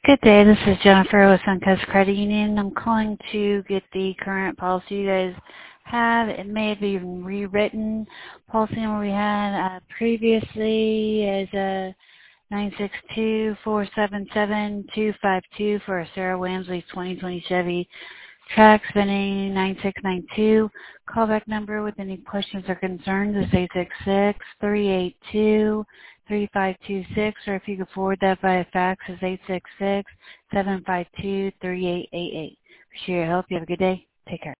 Good day. This is Jennifer with Suncrest Credit Union. I'm calling to get the current policy you guys have. It may have been rewritten. Policy number we had previously is 962477252 for a Sarah Wamsley 2020 Chevy Trax, spinning 9692. Callback number with any questions or concerns is 866-382-3526, or if you could forward that via fax is 866-752-3888. Appreciate your help. You have a good day. Take care.